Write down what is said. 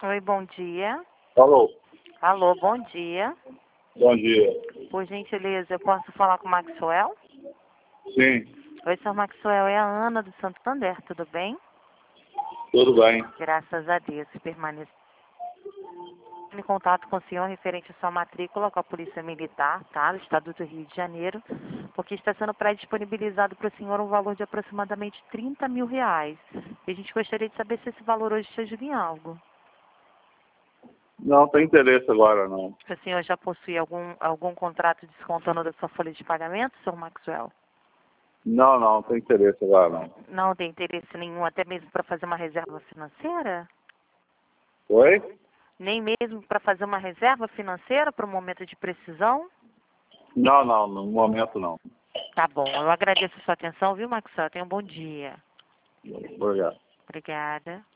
Oi, bom dia. Alô, Alô, bom dia. bom dia. Por gentileza, eu posso falar com o Maxwell? Sim, Oi, Sr. Maxwell, é a Ana do Santander, tudo bem? tudo bem. Graças a Deus, permaneço em contato com o senhor referente à sua matrícula com a Polícia Militar, tá? Do Estado do Rio de Janeiro, porque está sendo pré-disponibilizado para o senhor um valor de aproximadamente R$ 30.000. E a gente gostaria de saber se esse valor hoje te ajuda em algo. Não tem interesse agora, não. Se o senhor já possui algum contrato descontando da sua folha de pagamento, Sr. Maxwell? Não tem interesse agora, não. Não tem interesse nenhum, até mesmo para fazer uma reserva financeira? Oi? Nem mesmo para fazer uma reserva financeira para um momento de precisão? Não, no momento não. Tá bom, eu agradeço a sua atenção, viu, Maxwell? Tenha um bom dia. Obrigado. Obrigada.